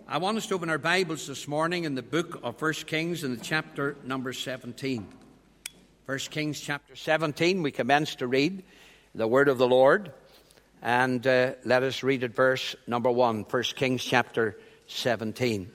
I want us to open our Bibles this morning in the book of 1 Kings in the chapter number 17. 1 Kings chapter 17, we commence to read the word of the Lord. And let us read at verse number 1, 1 Kings chapter 17.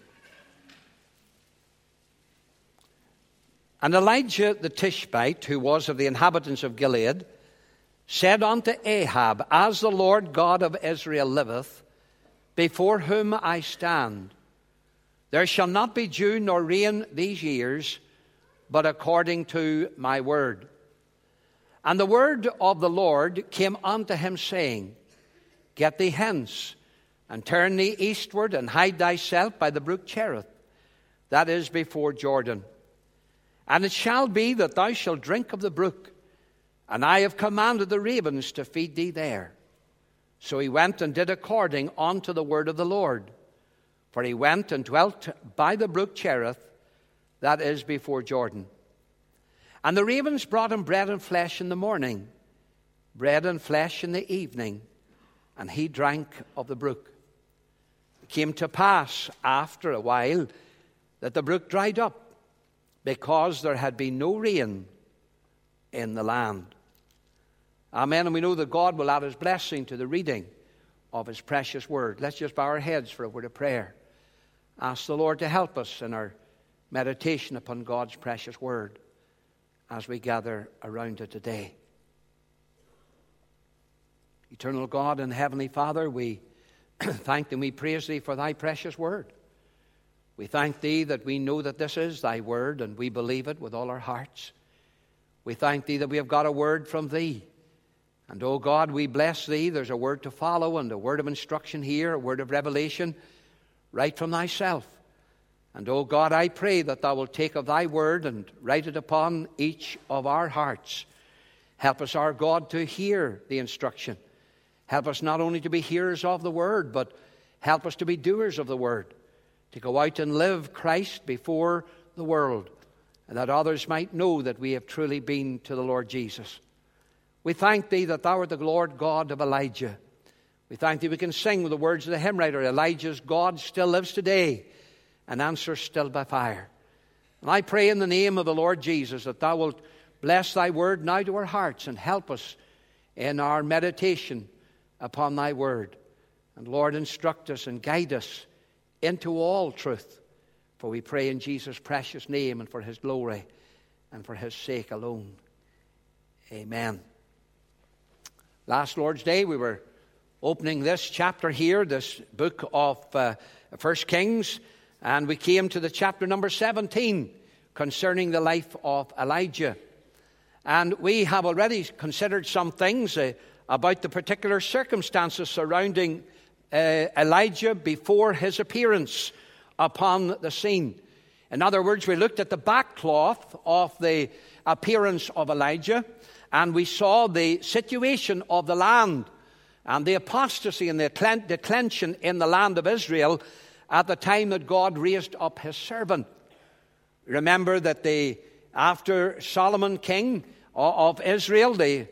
And Elijah the Tishbite, who was of the inhabitants of Gilead, said unto Ahab, As the Lord God of Israel liveth, before whom I stand, there shall not be dew nor rain these years, but according to my word. And the word of the Lord came unto him, saying, Get thee hence, and turn thee eastward, and hide thyself by the brook Cherith, that is before Jordan. And it shall be that thou shalt drink of the brook, and I have commanded the ravens to feed thee there. So he went and did according unto the word of the Lord. For he went and dwelt by the brook Cherith, that is before Jordan. And the ravens brought him bread and flesh in the morning, bread and flesh in the evening, and he drank of the brook. It came to pass after a while that the brook dried up, because there had been no rain in the land. Amen. And we know that God will add his blessing to the reading of his precious word. Let's just bow our heads for a word of prayer. Ask the Lord to help us in our meditation upon God's precious word as we gather around it today. Eternal God and Heavenly Father, we thank and we praise thee for thy precious word. We thank thee that we know that this is thy word, and we believe it with all our hearts. We thank thee that we have got a word from thee. And, oh God, we bless thee. There's a word to follow and a word of instruction here, a word of revelation right from thyself. And, oh God, I pray that thou wilt take of thy word and write it upon each of our hearts. Help us, our God, to hear the instruction. Help us not only to be hearers of the word, but help us to be doers of the word, to go out and live Christ before the world, and that others might know that we have truly been to the Lord Jesus. We thank thee that thou art the Lord God of Elijah. We thank thee we can sing with the words of the hymn writer, Elijah's God still lives today, and answers still by fire. And I pray in the name of the Lord Jesus that thou wilt bless thy word now to our hearts and help us in our meditation upon thy word. And Lord, instruct us and guide us into all truth. For we pray in Jesus' precious name and for his glory and for his sake alone. Amen. Last Lord's Day, we were opening this chapter here, this book of 1 Kings, and we came to the chapter number 17 concerning the life of Elijah. And we have already considered some things about the particular circumstances surrounding Elijah before his appearance upon the scene. In other words, we looked at the backcloth of the appearance of Elijah, and we saw the situation of the land and the apostasy and the declension in the land of Israel at the time that God raised up his servant. Remember that after Solomon, king of Israel, the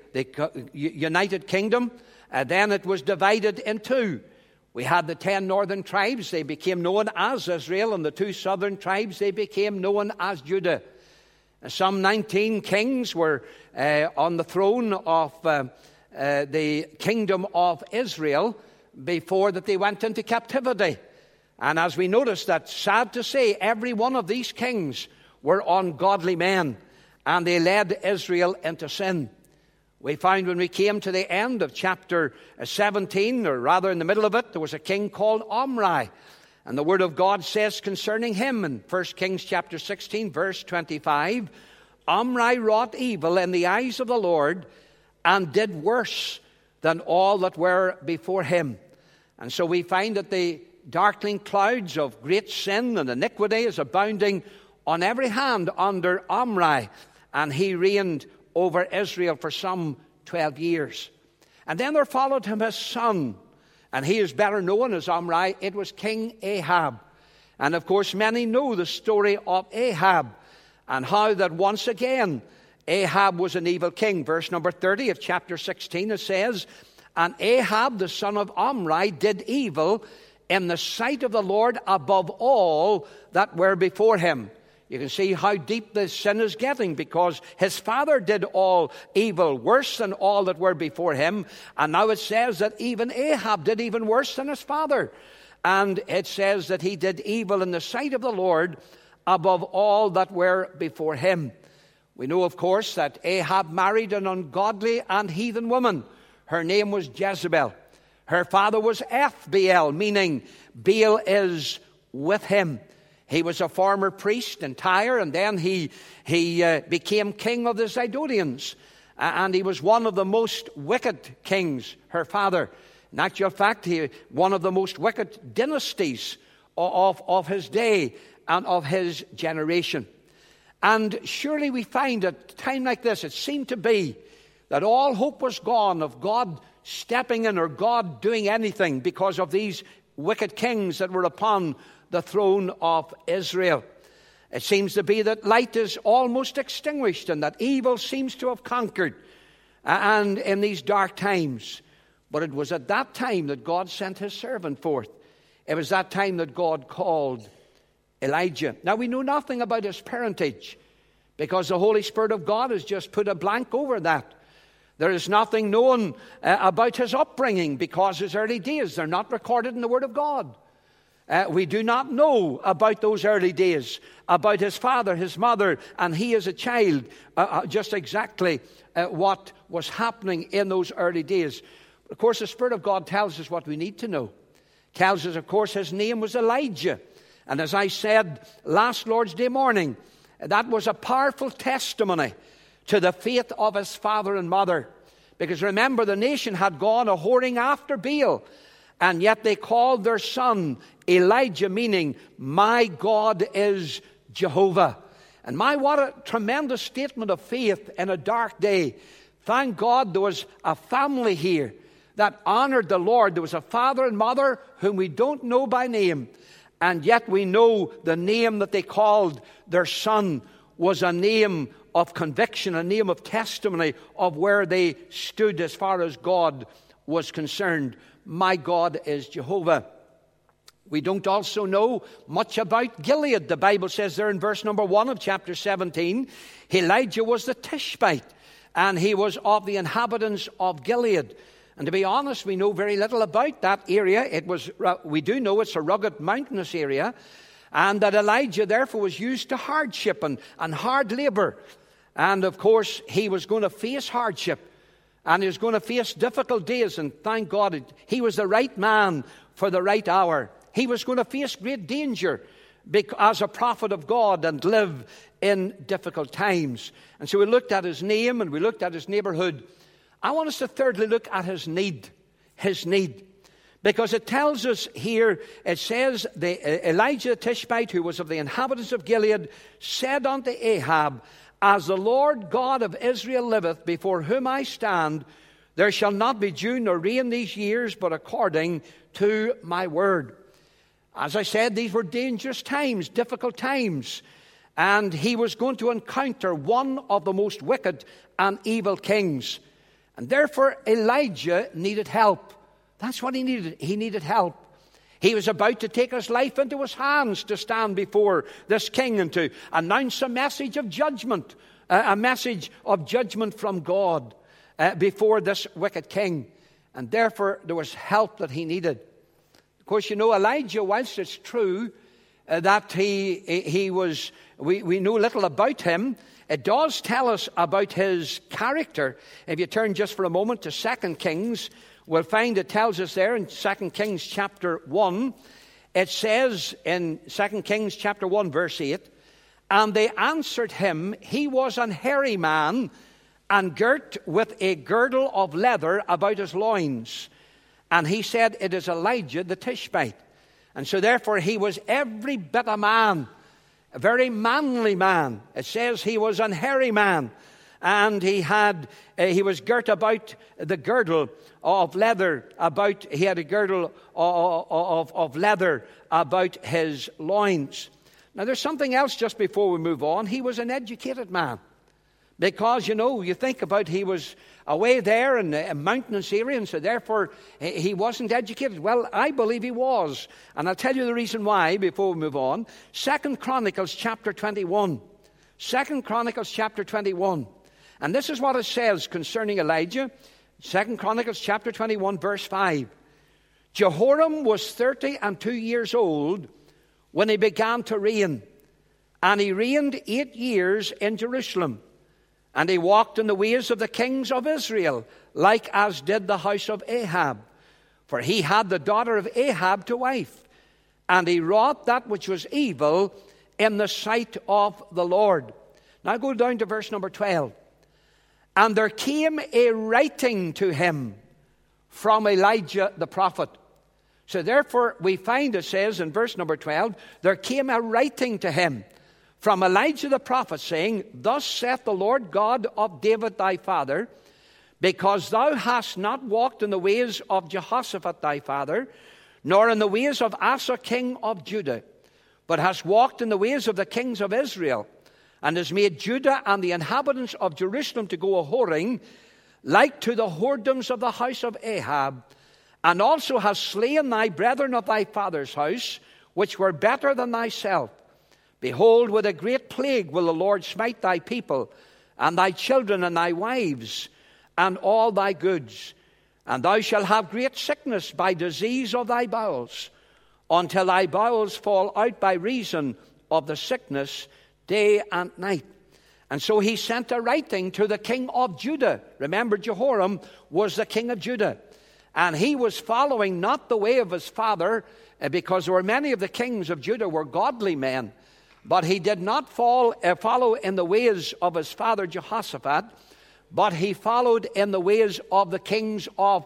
united kingdom, then it was divided in two. We had the 10 northern tribes. They became known as Israel, and the 2 southern tribes, they became known as Judah. Some 19 kings were on the throne of the kingdom of Israel before that they went into captivity. And as we notice that, sad to say, every one of these kings were ungodly men, and they led Israel into sin. We found when we came to the end of chapter 17, or rather in the middle of it, there was a king called Omri. And the word of God says concerning him in 1 Kings chapter 16, verse 25, Omri wrought evil in the eyes of the Lord and did worse than all that were before him. And so we find that the darkling clouds of great sin and iniquity is abounding on every hand under Omri. And he reigned over Israel for some 12 years. And then there followed him his son, and he is better known as Omri. It was King Ahab. And of course, many know the story of Ahab and how that once again Ahab was an evil king. Verse number 30 of chapter 16, it says, And Ahab the son of Omri did evil in the sight of the Lord above all that were before him. You can see how deep this sin is getting, because his father did all evil, worse than all that were before him. And now it says that even Ahab did even worse than his father. And it says that he did evil in the sight of the Lord above all that were before him. We know, of course, that Ahab married an ungodly and heathen woman. Her name was Jezebel. Her father was Ethbaal, meaning Baal is with him. He was a former priest in Tyre, and then he became king of the Zidonians. And he was one of the most wicked kings, her father. In actual fact, one of the most wicked dynasties of his day and of his generation. And surely we find at a time like this, it seemed to be that all hope was gone of God stepping in or God doing anything because of these wicked kings that were upon the throne of Israel. It seems to be that light is almost extinguished and that evil seems to have conquered and in these dark times. But it was at that time that God sent his servant forth. It was that time that God called Elijah. Now we know nothing about his parentage because the Holy Spirit of God has just put a blank over that. There is nothing known about his upbringing because his early days, they're not recorded in the Word of God. We do not know about those early days, about his father, his mother, and he as a child, just exactly what was happening in those early days. Of course, the Spirit of God tells us what we need to know. Tells us, of course, his name was Elijah. And as I said last Lord's Day morning, that was a powerful testimony to the faith of his father and mother. Because remember, the nation had gone a whoring after Baal. And yet they called their son Elijah, meaning, my God is Jehovah. And what a tremendous statement of faith in a dark day. Thank God there was a family here that honored the Lord. There was a father and mother whom we don't know by name. And yet we know the name that they called their son was a name of conviction, a name of testimony of where they stood as far as God was concerned. My God is Jehovah. We don't also know much about Gilead. The Bible says there in verse number 1 of chapter 17, Elijah was the Tishbite, and he was of the inhabitants of Gilead. And to be honest, we know very little about that area. We do know it's a rugged, mountainous area, and that Elijah therefore was used to hardship and hard labor. And of course, he was going to face hardship, and he was going to face difficult days, and thank God he was the right man for the right hour. He was going to face great danger as a prophet of God and live in difficult times. And so we looked at his name and we looked at his neighborhood. I want us to thirdly look at his need. His need. Because it tells us here, it says, Elijah the Tishbite, who was of the inhabitants of Gilead, said unto Ahab, as the Lord God of Israel liveth, before whom I stand, there shall not be dew nor rain these years, but according to my word. As I said, these were dangerous times, difficult times. And he was going to encounter one of the most wicked and evil kings. And therefore, Elijah needed help. That's what he needed. He needed help. He was about to take his life into his hands to stand before this king and to announce a message of judgment, from God before this wicked king. And therefore, there was help that he needed. Of course, you know, Elijah, whilst it's true that he was, we know little about him, it does tell us about his character. If you turn just for a moment to 2 Kings, we'll find it tells us there in 2 Kings chapter 1, it says in 2 Kings chapter 1 verse 8, and they answered him, he was an hairy man, and girt with a girdle of leather about his loins. And he said, it is Elijah the Tishbite. And so therefore he was every bit a man, a very manly man. It says he was an hairy man. And he was girt about the girdle of leather he had a girdle of leather about his loins. Now there's something else just before we move on. He was an educated man. Because, you think about he was away there in a mountainous area, and so therefore he wasn't educated. Well, I believe he was. And I'll tell you the reason why before we move on. 2 Chronicles chapter 21. 2 Chronicles chapter 21. And this is what it says concerning Elijah. 2 Chronicles chapter 21 verse 5. Jehoram was 32 years old when he began to reign. And he reigned 8 years in Jerusalem. And he walked in the ways of the kings of Israel, like as did the house of Ahab. For he had the daughter of Ahab to wife. And he wrought that which was evil in the sight of the Lord. Now go down to verse number 12. And there came a writing to him from Elijah the prophet. So therefore we find, it says in verse number 12, there came a writing to him from Elijah the prophet, saying, Thus saith the Lord God of David thy father, because thou hast not walked in the ways of Jehoshaphat thy father, nor in the ways of Asa king of Judah, but hast walked in the ways of the kings of Israel, and has made Judah and the inhabitants of Jerusalem to go a-whoring, like to the whoredoms of the house of Ahab, and also hast slain thy brethren of thy father's house, which were better than thyself. Behold, with a great plague will the Lord smite thy people, and thy children, and thy wives, and all thy goods. And thou shalt have great sickness by disease of thy bowels, until thy bowels fall out by reason of the sickness day and night. And so he sent a writing to the king of Judah. Remember, Jehoram was the king of Judah. And he was following not the way of his father, because there were many of the kings of Judah were godly men. But he did not follow in the ways of his father Jehoshaphat, but he followed in the ways of the kings of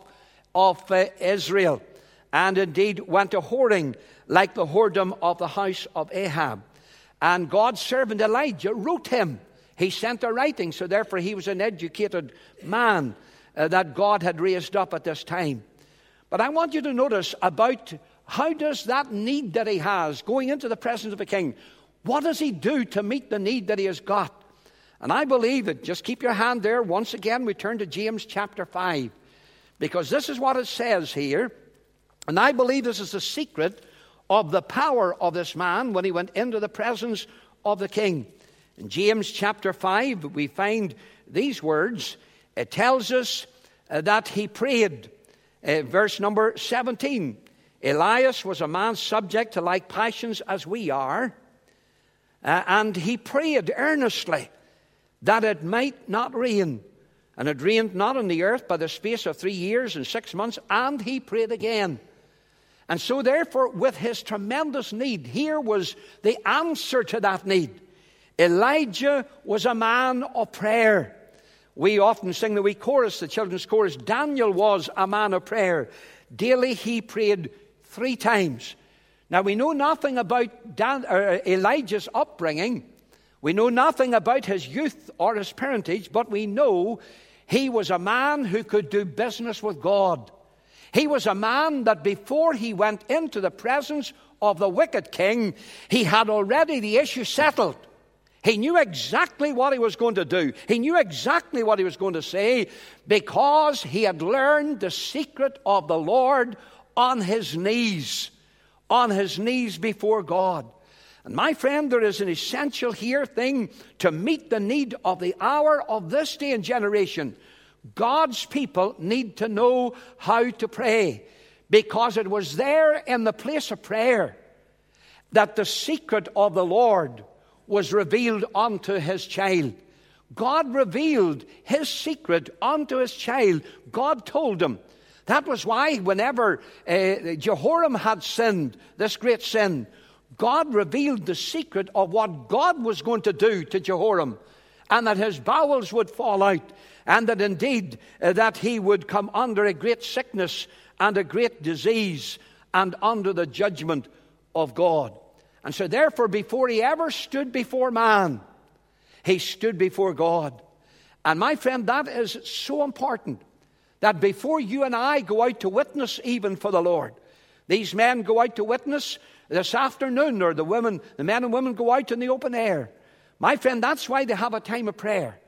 Israel, and indeed went a-whoring like the whoredom of the house of Ahab. And God's servant Elijah wrote him. He sent a writing, so therefore he was an educated man that God had raised up at this time. But I want you to notice about how does that need that he has, going into the presence of a king, what does he do to meet the need that he has got? And I believe that, just keep your hand there. Once again, we turn to James chapter 5. Because this is what it says here. And I believe this is the secret of the power of this man when he went into the presence of the king. In James chapter 5, we find these words. It tells us that he prayed. Verse number 17. Elias was a man subject to like passions as we are. And he prayed earnestly that it might not rain. And it rained not on the earth by the space of 3 years and 6 months. And he prayed again. And so therefore, with his tremendous need, here was the answer to that need. Elijah was a man of prayer. We often sing the wee chorus, the children's chorus. Daniel was a man of prayer. Daily he prayed 3 times. Now, we know nothing about Elijah's upbringing. We know nothing about his youth or his parentage, but we know he was a man who could do business with God. He was a man that before he went into the presence of the wicked king, he had already the issue settled. He knew exactly what he was going to do. He knew exactly what he was going to say, because he had learned the secret of the Lord on his knees before God. And my friend, there is an essential thing to meet the need of the hour of this day and generation. God's people need to know how to pray, because it was there in the place of prayer that the secret of the Lord was revealed unto his child. God revealed his secret unto his child. God told him. That was why whenever Jehoram had sinned, this great sin, God revealed the secret of what God was going to do to Jehoram, and that his bowels would fall out, and that indeed that he would come under a great sickness and a great disease and under the judgment of God. And so therefore, before he ever stood before man, he stood before God. And my friend, that is so important, that before you and I go out to witness even for the Lord, these men go out to witness this afternoon, or the men and women go out in the open air. My friend, that's why they have a time of prayer.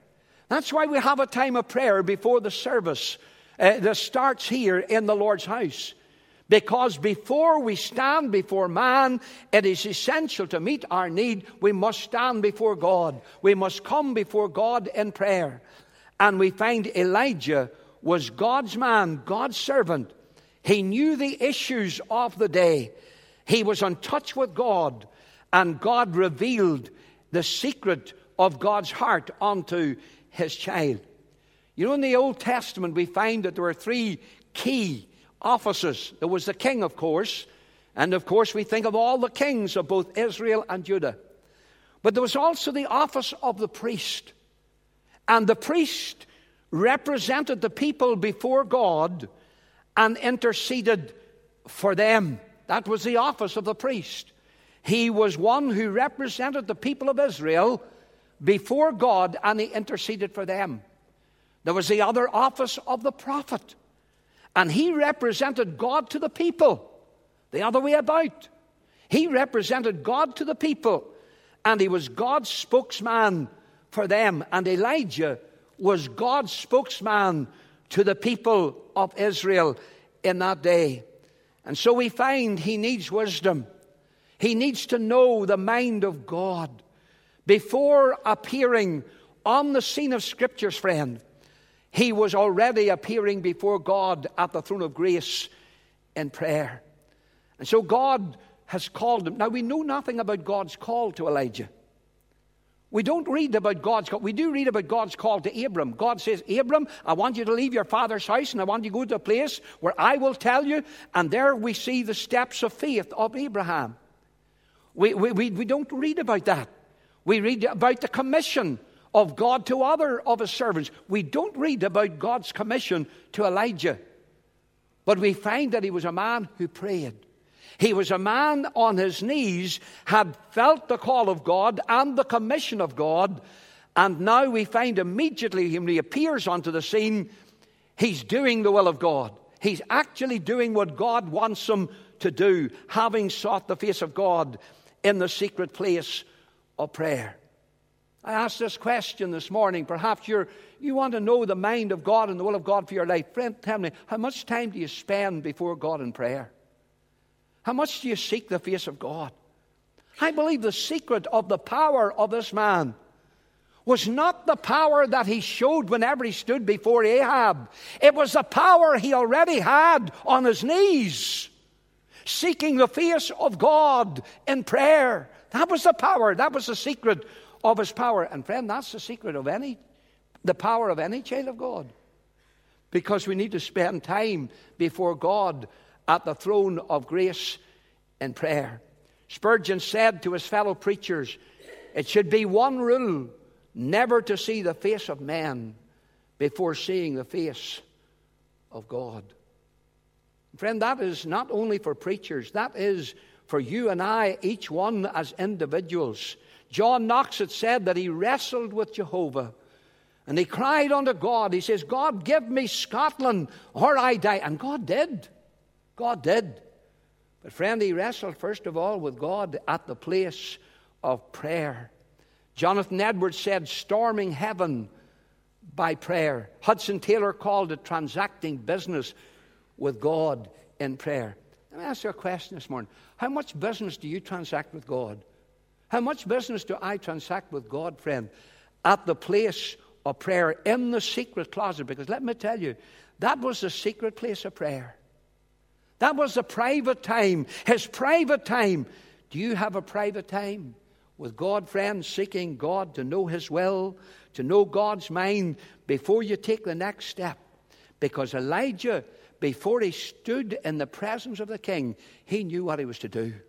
That's why we have a time of prayer before the service that starts here in the Lord's house. Because before we stand before man, it is essential to meet our need. We must stand before God. We must come before God in prayer. And we find Elijah was God's man, God's servant. He knew the issues of the day. He was in touch with God. And God revealed the secret of God's heart unto his child. You know, in the Old Testament, we find that there were three key offices. There was the king, of course. And of course, we think of all the kings of both Israel and Judah. But there was also the office of the priest. And the priest represented the people before God and interceded for them. That was the office of the priest. He was one who represented the people of Israel before God, and he interceded for them. There was the other office of the prophet, and he represented God to the people, the other way about. He represented God to the people, and he was God's spokesman for them. And Elijah was God's spokesman to the people of Israel in that day. And so we find he needs wisdom. He needs to know the mind of God. Before appearing on the scene of Scriptures, friend, he was already appearing before God at the throne of grace in prayer. And so God has called him. Now, we know nothing about God's call to Elijah. We don't read about God's call. We do read about God's call to Abram. God says, Abram, I want you to leave your father's house and I want you to go to a place where I will tell you. And there we see the steps of faith of Abraham. We don't read about that. We read about the commission of God to other of his servants. We don't read about God's commission to Elijah. But we find that he was a man who prayed. He was a man on his knees, had felt the call of God and the commission of God, and now we find immediately when he appears onto the scene, he's doing the will of God. He's actually doing what God wants him to do, having sought the face of God in the secret place of prayer. I asked this question this morning. Perhaps you want to know the mind of God and the will of God for your life. Friend, tell me, how much time do you spend before God in prayer? How much do you seek the face of God? I believe the secret of the power of this man was not the power that he showed whenever he stood before Ahab. It was the power he already had on his knees, seeking the face of God in prayer. That was the power. That was the secret of his power. And friend, that's the secret of the power of any child of God. Because we need to spend time before God at the throne of grace in prayer. Spurgeon said to his fellow preachers, it should be one rule, never to see the face of men before seeing the face of God. Friend, that is not only for preachers, that is for you and I, each one as individuals. John Knox had said that he wrestled with Jehovah, and he cried unto God. He says, God, give me Scotland or I die. And God did. God did. But friend, he wrestled first of all with God at the place of prayer. Jonathan Edwards said, storming heaven by prayer. Hudson Taylor called it transacting business with God in prayer. Let me ask you a question this morning. How much business do you transact with God? How much business do I transact with God, friend, at the place of prayer, in the secret closet? Because let me tell you, that was the secret place of prayer. That was the private time, his private time. Do you have a private time with God, friend, seeking God to know his will, to know God's mind before you take the next step? Because Elijah, before he stood in the presence of the king, he knew what he was to do.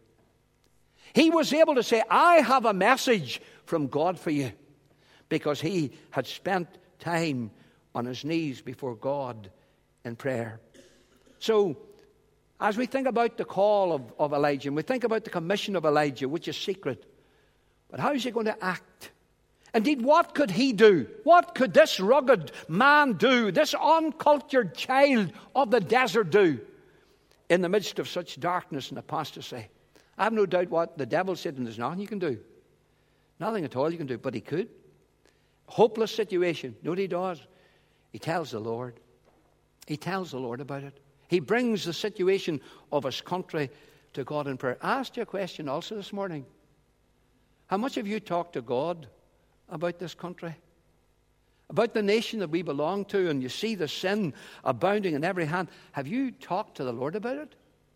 He was able to say, I have a message from God for you, because he had spent time on his knees before God in prayer. So, as we think about the call of Elijah, and we think about the commission of Elijah, which is secret, but how is he going to act? Indeed, what could he do? What could this rugged man do, this uncultured child of the desert do in the midst of such darkness and apostasy? I have no doubt what the devil said, and there's nothing you can do. Nothing at all you can do, but he could. hopeless situation, you know what he does? He tells the Lord. He tells the Lord about it. He brings the situation of his country to God in prayer. I asked you a question also this morning. How much have you talked to God about this country? About the nation that we belong to, and you see the sin abounding in every hand. Have you talked to the Lord about it?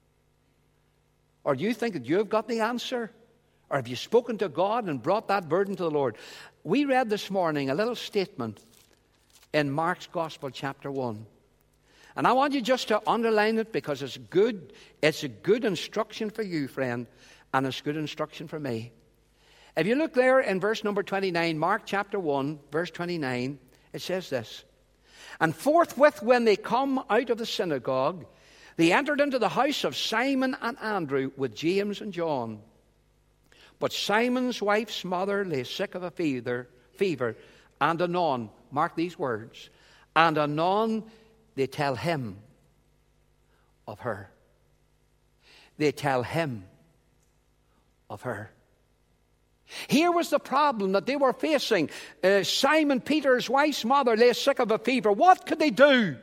Or do you think that you've got the answer? Or have you spoken to God and brought that burden to the Lord? We read this morning a little statement in Mark's Gospel, chapter 1. And I want you just to underline it because it's good. It's a good instruction for you, friend, and it's good instruction for me. If you look there in verse number 29, Mark chapter 1, verse 29, it says this. And forthwith when they come out of the synagogue, they entered into the house of Simon and Andrew with James and John. But Simon's wife's mother lay sick of a fever, and anon, mark these words, and anon they tell him of her. They tell him of her. Here was the problem that they were facing. Simon Peter's wife's mother lay sick of a fever. What could they do?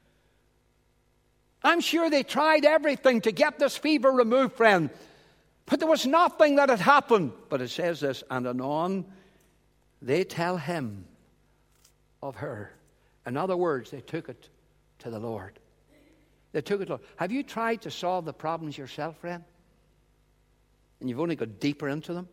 I'm sure they tried everything to get this fever removed, friend. But there was nothing that had happened. But it says this, and anon they tell him of her. In other words, they took it to the Lord. They took it to the Lord. Have you tried to solve the problems yourself, friend? And you've only got deeper into them?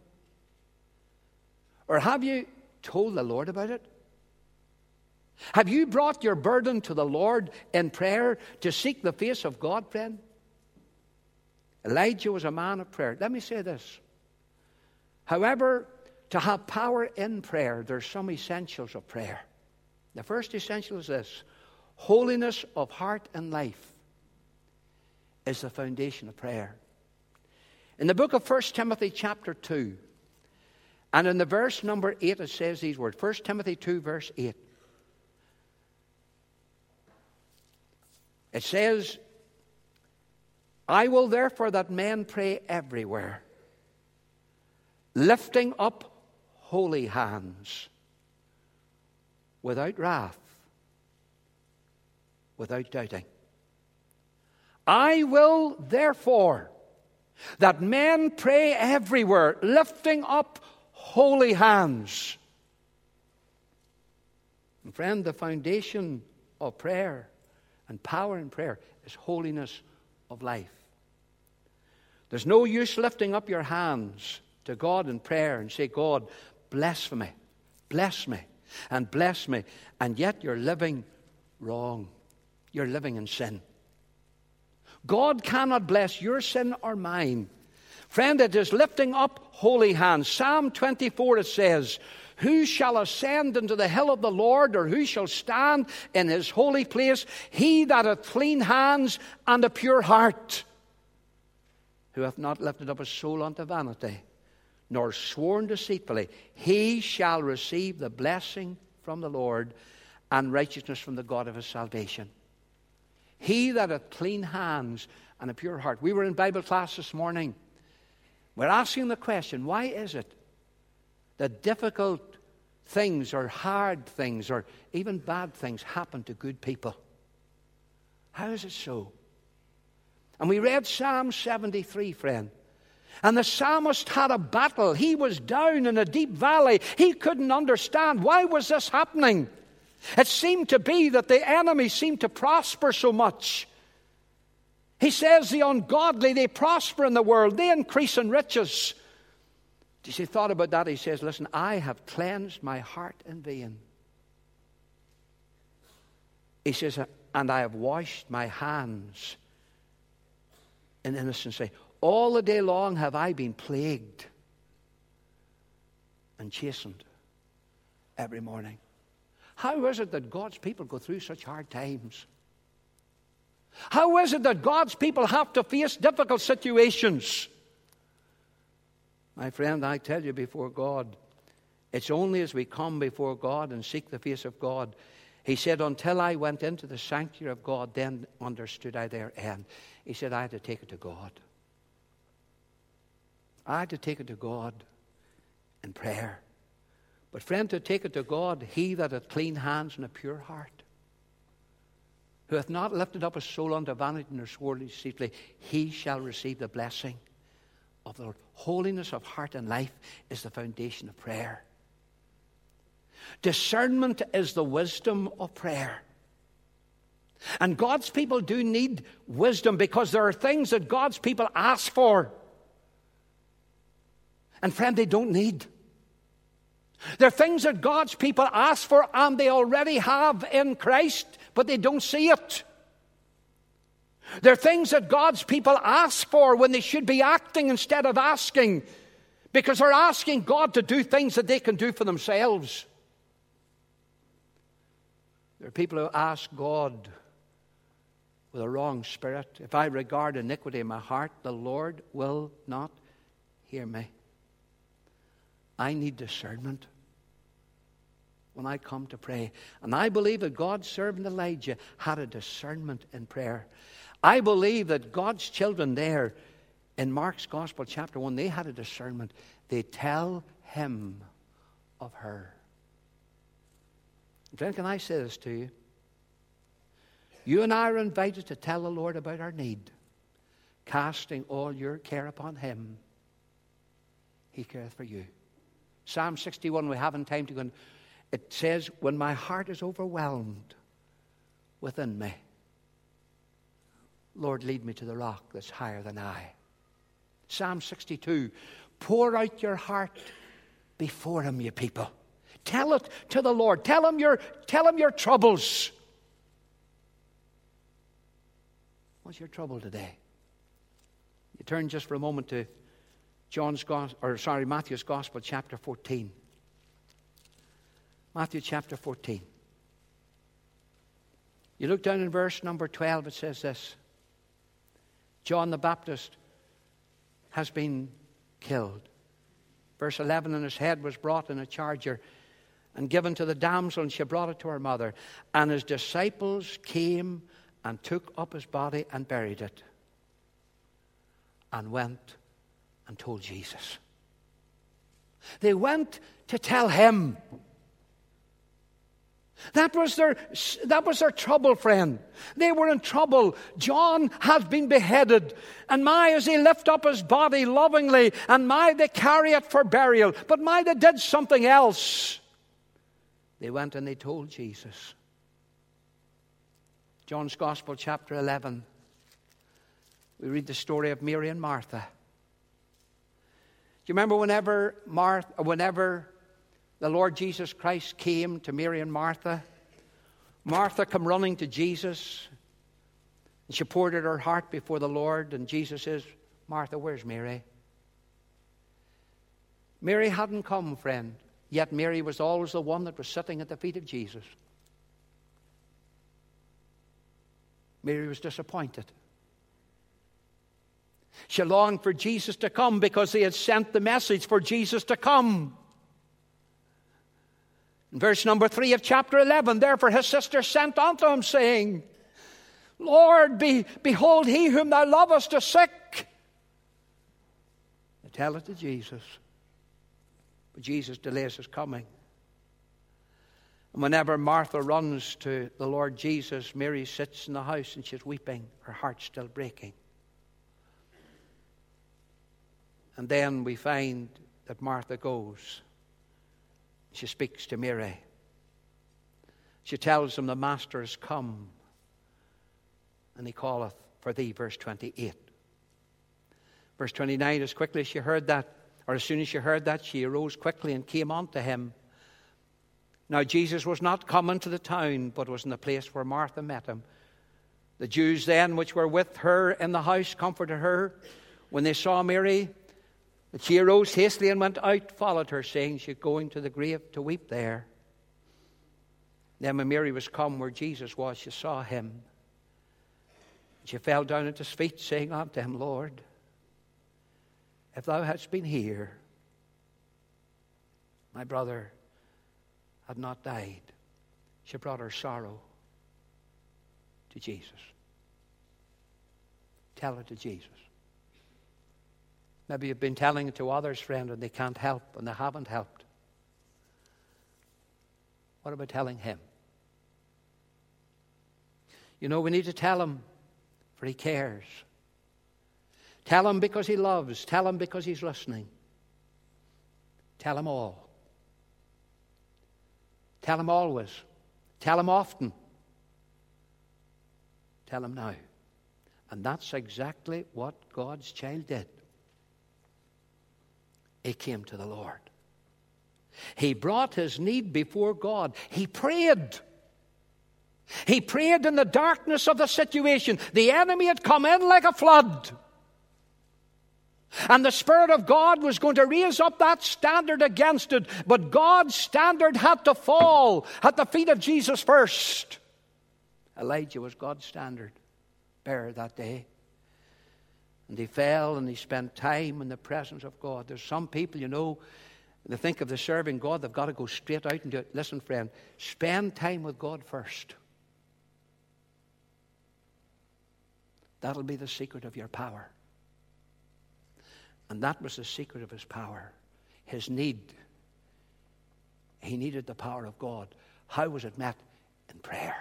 Or have you told the Lord about it? Have you brought your burden to the Lord in prayer to seek the face of God, friend? Elijah was a man of prayer. Let me say this. However, to have power in prayer, there's some essentials of prayer. The first essential is this. Holiness of heart and life is the foundation of prayer. In the book of 1 Timothy chapter 2, and in the verse number 8, it says these words. 1 Timothy 2, verse 8. It says, I will therefore that men pray everywhere, lifting up holy hands, without wrath, without doubting. I will therefore that men pray everywhere, lifting up holy hands. And friend, the foundation of prayer and power in prayer is holiness of life. There's no use lifting up your hands to God in prayer and say, God, bless me, and bless me, and yet you're living wrong. You're living in sin. God cannot bless your sin or mine. Friend, it is lifting up holy hands. Psalm 24, it says, who shall ascend into the hill of the Lord, or who shall stand in his holy place? He that hath clean hands and a pure heart, who hath not lifted up his soul unto vanity, nor sworn deceitfully, he shall receive the blessing from the Lord and righteousness from the God of his salvation. He that hath clean hands and a pure heart. We were in Bible class this morning. We're asking the question, why is it that difficult things or hard things or even bad things happen to good people? How is it so? And we read Psalm 73, friend. And the psalmist had a battle. He was down in a deep valley. He couldn't understand. Why was this happening? It seemed to be that the enemy seemed to prosper so much. He says the ungodly, they prosper in the world. They increase in riches. As he thought about that, he says, listen, I have cleansed my heart in vain. He says, and I have washed my hands in innocency. All the day long have I been plagued and chastened every morning. How is it that God's people go through such hard times? How is it that God's people have to face difficult situations? My friend, I tell you before God, it's only as we come before God and seek the face of God. He said, until I went into the sanctuary of God, then understood I their end. He said, I had to take it to God. I had to take it to God in prayer. But friend, to take it to God, he that hath clean hands and a pure heart, who hath not lifted up his soul unto vanity nor sworn deceitfully, he shall receive the blessing of the Lord. Holiness of heart and life is the foundation of prayer. Discernment is the wisdom of prayer. And God's people do need wisdom, because there are things that God's people ask for. And friend, they don't need. There are things that God's people ask for and they already have in Christ, but they don't see it. There are things that God's people ask for when they should be acting instead of asking, because they're asking God to do things that they can do for themselves. There are people who ask God with a wrong spirit. If I regard iniquity in my heart, the Lord will not hear me. I need discernment when I come to pray. And I believe that God's servant Elijah had a discernment in prayer. I believe that God's children there in Mark's Gospel, chapter 1, they had a discernment. They tell him of her. Friend, can I say this to you? You and I are invited to tell the Lord about our need, casting all your care upon him. He careth for you. Psalm 61, we haven't time to go in. It says, when my heart is overwhelmed within me, Lord, lead me to the rock that's higher than I. Psalm 62, pour out your heart before him, you people. Tell it to the Lord. Tell him your troubles. What's your trouble today? You turn just for a moment to Matthew's Gospel, chapter 14. Matthew chapter 14. You look down in verse number 12, it says this. John the Baptist has been killed. Verse 11, and his head was brought in a charger and given to the damsel, and she brought it to her mother. And his disciples came and took up his body and buried it, and went and told Jesus. They went to tell him. That was their trouble, friend. They were in trouble. John has been beheaded. And my, as they lift up his body lovingly, and my, they carry it for burial. But my, they did something else. They went and they told Jesus. John's Gospel, chapter 11. We read the story of Mary and Martha. Do you remember whenever the Lord Jesus Christ came to Mary and Martha? Martha come running to Jesus, and she poured out her heart before the Lord, and Jesus says, Martha, where's Mary? Mary hadn't come, friend, yet Mary was always the one that was sitting at the feet of Jesus. Mary was disappointed. She longed for Jesus to come because he had sent the message for Jesus to come. In verse number 3 of chapter 11, therefore his sister sent unto him, saying, Lord, behold, he whom thou lovest is sick. They tell it to Jesus. But Jesus delays his coming. And whenever Martha runs to the Lord Jesus, Mary sits in the house and she's weeping, her heart's still breaking. And then we find that Martha goes. She speaks to Mary. She tells him the Master is come, and he calleth for thee, verse 28. Verse 29, as quickly as she heard that, or as soon as she heard that, she arose quickly and came unto him. Now Jesus was not come into the town, but was in the place where Martha met him. The Jews then, which were with her in the house, comforted her. When they saw Mary, that she arose hastily and went out, followed her, saying she's going to the grave to weep there. Then when Mary was come where Jesus was, she saw him. She fell down at his feet, saying unto him, Lord, if thou hadst been here, my brother had not died. She brought her sorrow to Jesus. Tell it to Jesus. Maybe you've been telling it to others, friend, and they can't help, and they haven't helped. What about telling him? You know, we need to tell him, for he cares. Tell him because he loves. Tell him because he's listening. Tell him all. Tell him always. Tell him often. Tell him now. And that's exactly what God's child did. He came to the Lord. He brought his need before God. He prayed. He prayed in the darkness of the situation. The enemy had come in like a flood. And the Spirit of God was going to raise up that standard against it. But God's standard had to fall at the feet of Jesus first. Elijah was God's standard bearer that day. And he fell and he spent time in the presence of God. There's some people, you know, they think of the serving God, they've got to go straight out and do it. Listen, friend, spend time with God first. That'll be the secret of your power. And that was the secret of his power. His need. He needed the power of God. How was it met? In prayer.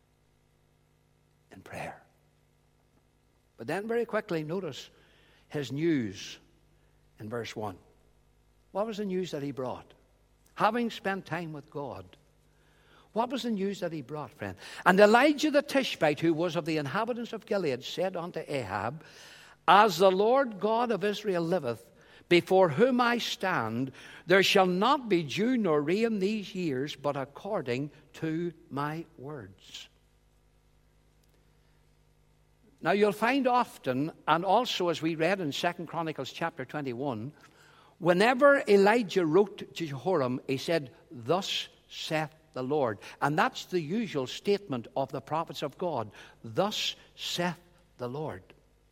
In prayer. But then very quickly, notice his news in verse 1. What was the news that he brought? Having spent time with God. What was the news that he brought, friend? And Elijah the Tishbite, who was of the inhabitants of Gilead, said unto Ahab, As the Lord God of Israel liveth, before whom I stand, there shall not be dew nor rain these years, but according to my words. Now you'll find often, and also as we read in 2 Chronicles chapter 21, whenever Elijah wrote to Jehoram, he said, Thus saith the Lord. And that's the usual statement of the prophets of God. Thus saith the Lord.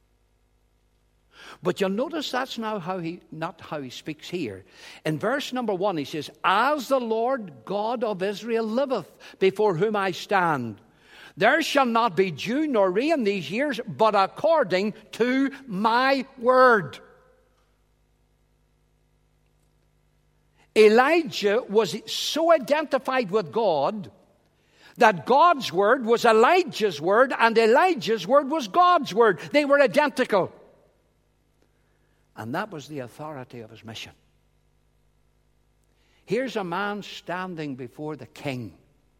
But you'll notice that's not how he speaks here. In verse number 1, he says, As the Lord God of Israel liveth, before whom I stand, there shall not be dew nor rain these years, but according to my word. Elijah was so identified with God that God's word was Elijah's word and Elijah's word was God's word. They were identical. And that was the authority of his mission. Here's a man standing before the king.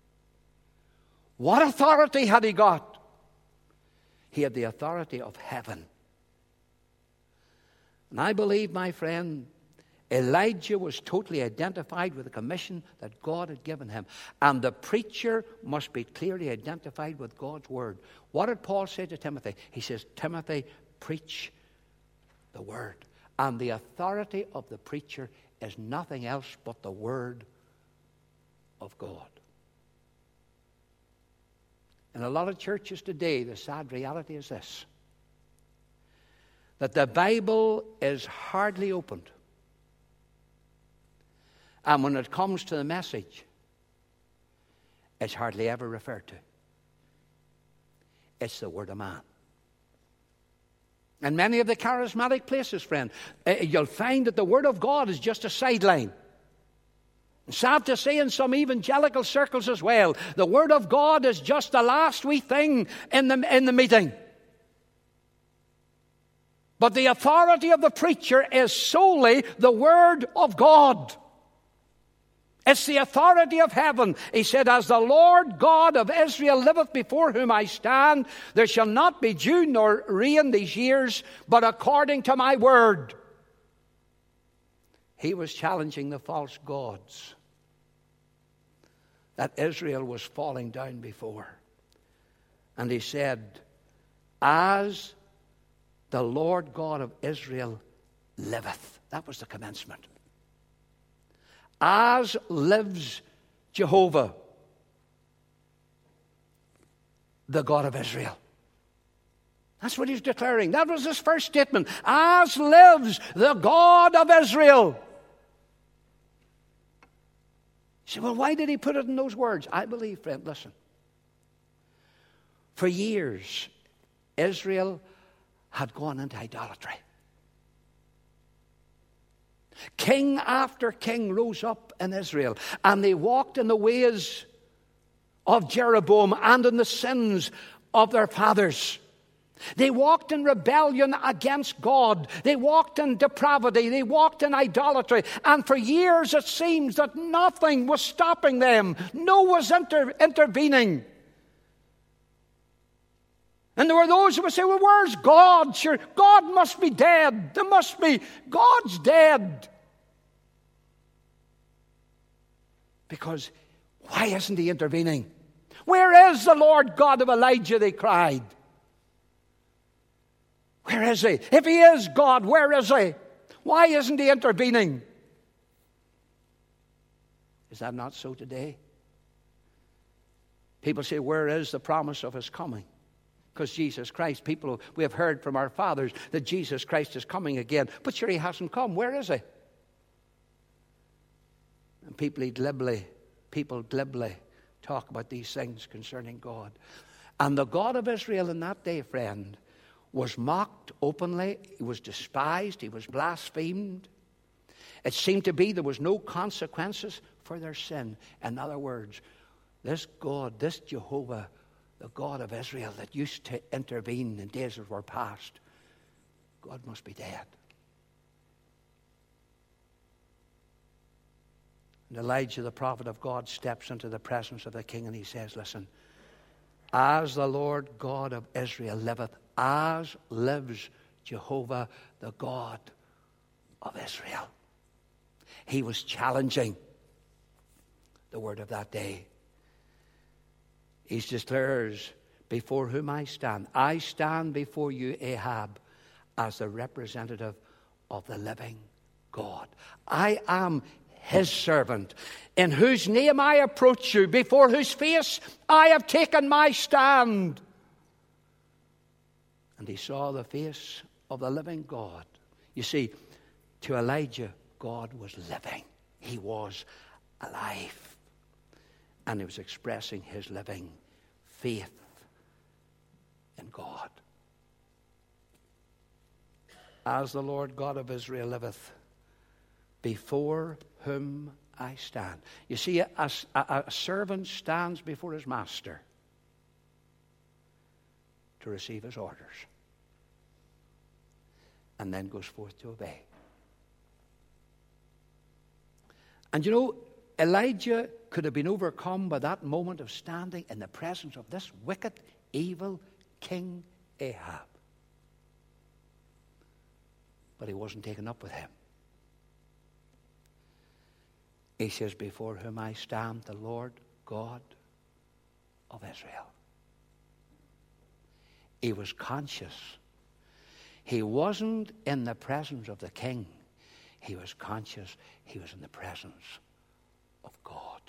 What authority had he got? He had the authority of heaven. And I believe, my friend, Elijah was totally identified with the commission that God had given him. And the preacher must be clearly identified with God's word. What did Paul say to Timothy? He says, Timothy, preach the word. And the authority of the preacher is nothing else but the word of God. In a lot of churches today, the sad reality is this: that the Bible is hardly opened. And when it comes to the message, it's hardly ever referred to. It's the word of man. In many of the charismatic places, friend, you'll find that the word of God is just a sideline. Sad to say, in some evangelical circles as well, the word of God is just the last wee thing in the meeting. But the authority of the preacher is solely the word of God. It's the authority of heaven. He said, As the Lord God of Israel liveth, before whom I stand, there shall not be dew nor rain these years, but according to my word. He was challenging the false gods that Israel was falling down before. And he said, As the Lord God of Israel liveth. That was the commencement. As lives Jehovah, the God of Israel. That's what he's declaring. That was his first statement. As lives the God of Israel. You say, well, why did he put it in those words? I believe, friend, listen. For years, Israel had gone into idolatry. King after king rose up in Israel. And they walked in the ways of Jeroboam and in the sins of their fathers. They walked in rebellion against God. They walked in depravity. They walked in idolatry. And for years it seems that nothing was stopping them. No one was intervening. And there were those who would say, well, where's God? Sure, God must be dead. There must be. God's dead. Because why isn't he intervening? Where is the Lord God of Elijah, they cried. Where is he? If he is God, where is he? Why isn't he intervening? Is that not so today? People say, where is the promise of his coming? Because Jesus Christ, we have heard from our fathers that Jesus Christ is coming again. But sure, he hasn't come. Where is he? And people glibly talk about these things concerning God. And the God of Israel in that day, friend, was mocked openly. He was despised. He was blasphemed. It seemed to be there was no consequences for their sin. In other words, this God, this Jehovah, the God of Israel that used to intervene in days that were past, God must be dead. And Elijah, the prophet of God, steps into the presence of the king and he says, listen, as the Lord God of Israel liveth, as lives Jehovah, the God of Israel. He was challenging the word of that day. He declares, before whom I stand before you, Ahab, as the representative of the living God. I am his servant, in whose name I approach you, before whose face I have taken my stand. And he saw the face of the living God. You see, to Elijah, God was living. He was alive. And he was expressing his living faith in God. As the Lord God of Israel liveth, before whom I stand. You see, a servant stands before his master to receive his orders and then goes forth to obey. And you know, Elijah could have been overcome by that moment of standing in the presence of this wicked, evil King Ahab. But he wasn't taken up with him. He says, before whom I stand, the Lord God of Israel. He was conscious. He wasn't in the presence of the king. He was conscious he was in the presence of God.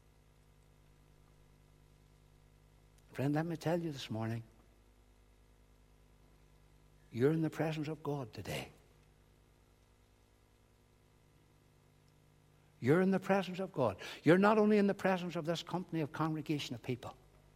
Friend, let me tell you this morning, you're in the presence of God today. You're in the presence of God. You're not only in the presence of this company of congregation of people.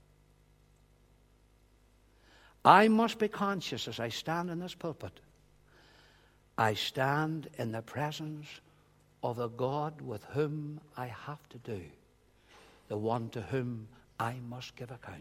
I must be conscious as I stand in this pulpit. I stand in the presence of the God with whom I have to do, the one to whom I must give account.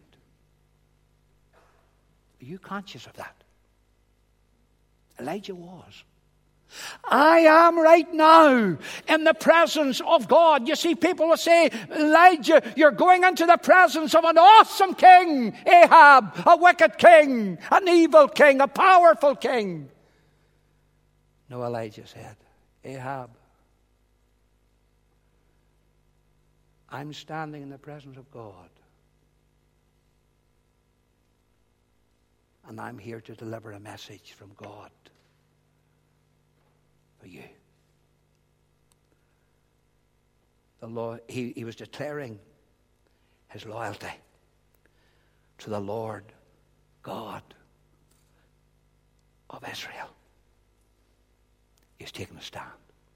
Are you conscious of that? Elijah was. I am right now in the presence of God. You see, people will say, Elijah, you're going into the presence of an awesome king, Ahab, a wicked king, an evil king, a powerful king. No, Elijah said, Ahab, I'm standing in the presence of God. And I'm here to deliver a message from God for you. The Lord, he was declaring his loyalty to the Lord God of Israel. He's taken a stand.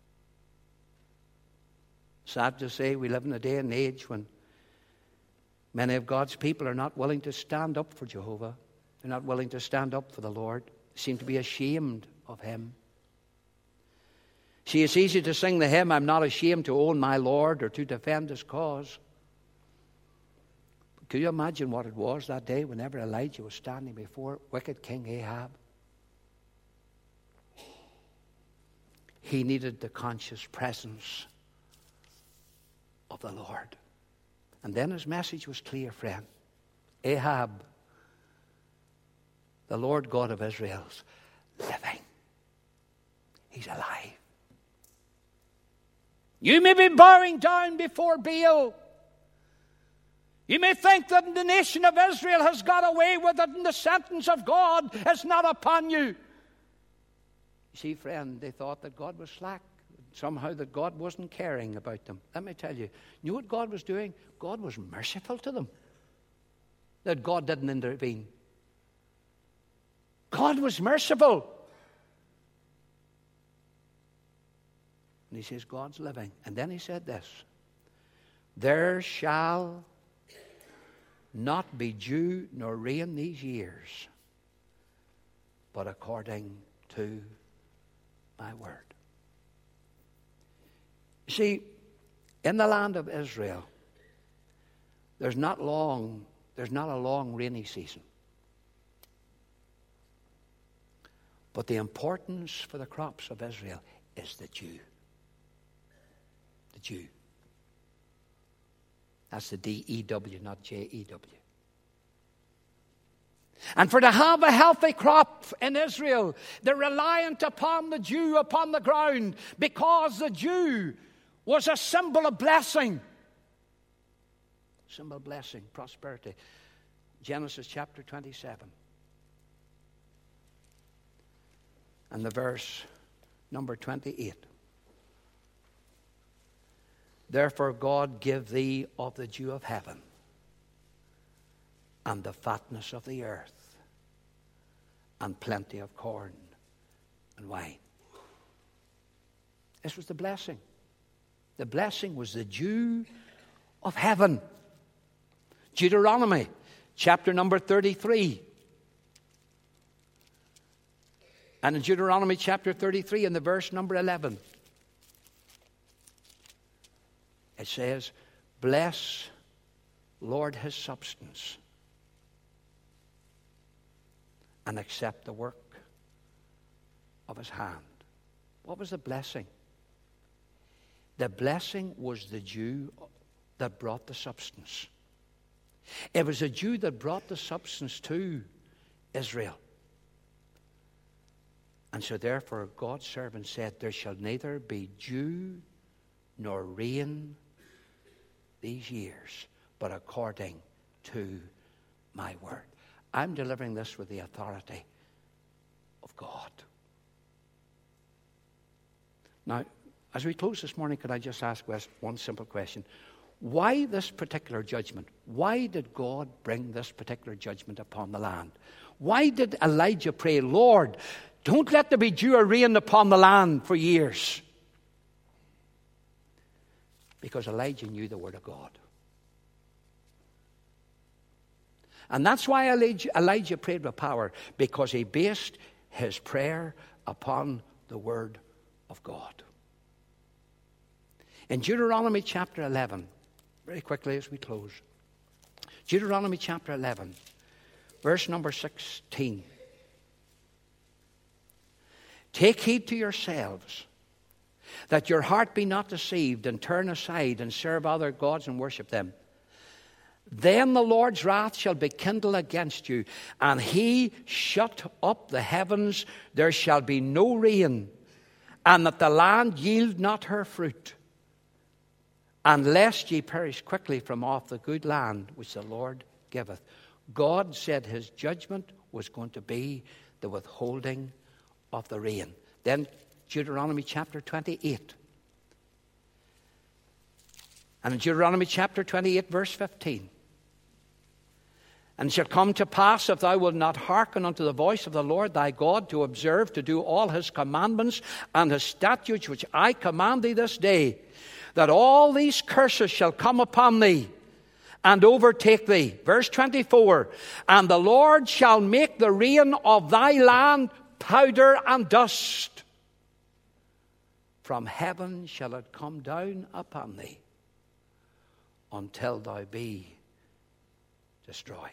Sad to say, we live in a day and age when many of God's people are not willing to stand up for Jehovah. They're not willing to stand up for the Lord. They seem to be ashamed of him. See, it's easy to sing the hymn, I'm not ashamed to own my Lord or to defend his cause. But could you imagine what it was that day whenever Elijah was standing before wicked King Ahab? He needed the conscious presence of the Lord. And then his message was clear, friend. Ahab, the Lord God of Israel, is living. He's alive. You may be bowing down before Baal. You may think that the nation of Israel has got away with it and the sentence of God is not upon you. You see, friend, they thought that God was slack. Somehow that God wasn't caring about them. Let me tell you, you know what God was doing? God was merciful to them. That God didn't intervene. God was merciful. And he says, God's living. And then he said this, there shall not be dew nor rain these years, but according to my word. You see, in the land of Israel, there's not a long rainy season. But the importance for the crops of Israel is the dew. The dew. That's the D-E-W, not J-E-W. And for to have a healthy crop in Israel, they're reliant upon the dew upon the ground, because the dew was a symbol of blessing. Symbol of blessing, prosperity. Genesis chapter 27. And the verse number 28. Therefore God give thee of the dew of heaven and the fatness of the earth and plenty of corn and wine. This was the blessing. The blessing was the dew of heaven. Deuteronomy chapter number 33. And in Deuteronomy chapter 33 in the verse number 11. It says, bless Lord his substance and accept the work of his hand. What was the blessing? The blessing was the dew that brought the substance. It was a dew that brought the substance to Israel. And so therefore God's servant said, there shall neither be dew nor rain these years, but according to my word. I'm delivering this with the authority of God. Now, as we close this morning, could I just ask one simple question? Why this particular judgment? Why did God bring this particular judgment upon the land? Why did Elijah pray, Lord, don't let there be dew or rain upon the land for years? Because Elijah knew the word of God. And that's why Elijah prayed with power, because he based his prayer upon the word of God. In Deuteronomy chapter 11, very quickly as we close, Deuteronomy chapter 11, verse number 16. Take heed to yourselves, that your heart be not deceived, and turn aside and serve other gods and worship them. Then the Lord's wrath shall be kindled against you, and he shut up the heavens, there shall be no rain, and that the land yield not her fruit, unless ye perish quickly from off the good land which the Lord giveth. God said his judgment was going to be the withholding of the rain. Then Deuteronomy chapter 28. And in Deuteronomy chapter 28, verse 15. And it shall come to pass, if thou wilt not hearken unto the voice of the Lord thy God, to observe, to do all his commandments and his statutes which I command thee this day, that all these curses shall come upon thee and overtake thee. Verse 24. And the Lord shall make the rain of thy land powder and dust. from heaven shall it come down upon thee, until thou be destroyed.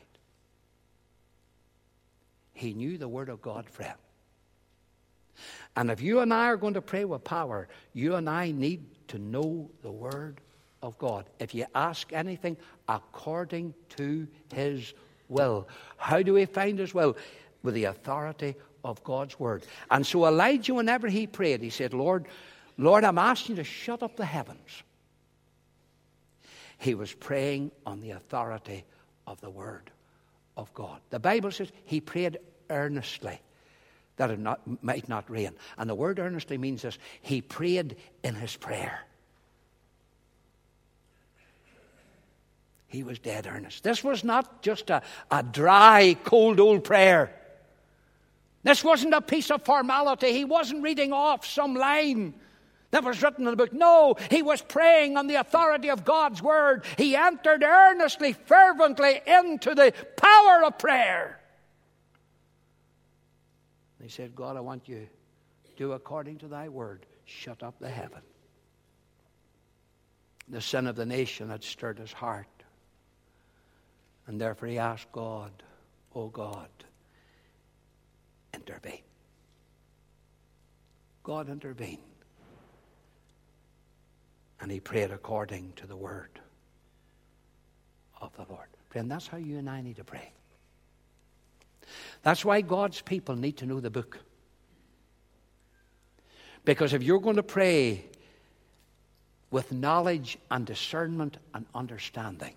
He knew the word of God, friend. And if you and I are going to pray with power, you and I need to know the word of God. If you ask anything according to his will. How do we find his will? With the authority of God's word. And so Elijah, whenever he prayed, he said, Lord, I'm asking you to shut up the heavens. He was praying on the authority of the word of God. The Bible says he prayed earnestly that it might not rain. And the word earnestly means this: he prayed in his prayer. He was dead earnest. This was not just a dry, cold old prayer. This wasn't a piece of formality. He wasn't reading off some line that was written in the book. No, he was praying on the authority of God's word. He entered earnestly, fervently into the power of prayer. He said, God, I want you to do according to thy word. Shut up the heaven. The sin of the nation had stirred his heart. And therefore he asked God, oh God, intervene. God intervened. And he prayed according to the word of the Lord. Friend, that's how you and I need to pray. That's why God's people need to know the book. Because if you're going to pray with knowledge and discernment and understanding,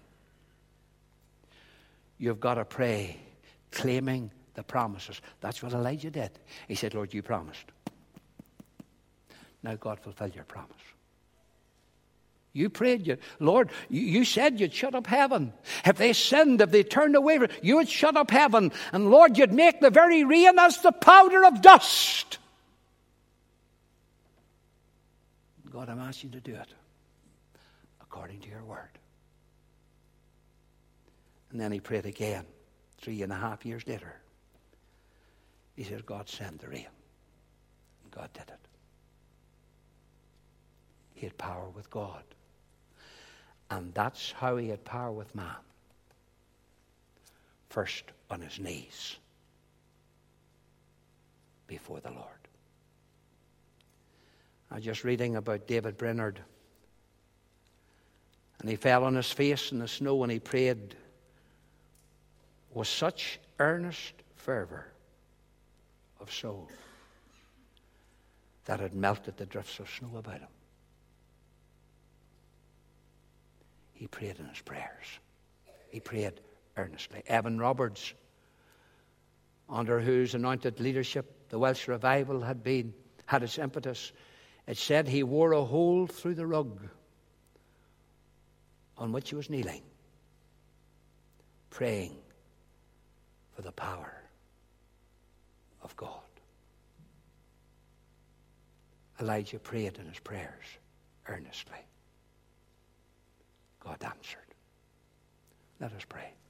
you've got to pray claiming the promises. That's what Elijah did. He said, Lord, you promised. Now God, fulfill your promise. You prayed, Lord, you said you'd shut up heaven. If they sinned, if they turned away, you would shut up heaven. And Lord, you'd make the very rain as the powder of dust. God, I'm asking you to do it according to your word. And then he prayed again 3.5 years later. He says, God, send the rain. And God did it. He had power with God. And that's how he had power with man. First on his knees before the Lord. I was just reading about David Brainerd. And he fell on his face in the snow and he prayed with such earnest fervor of soul that it melted the drifts of snow about him. He prayed in his prayers. He prayed earnestly. Evan Roberts, under whose anointed leadership the Welsh revival had its impetus, it said he wore a hole through the rug on which he was kneeling, praying for the power of God. Elijah prayed in his prayers earnestly. God answered. Let us pray.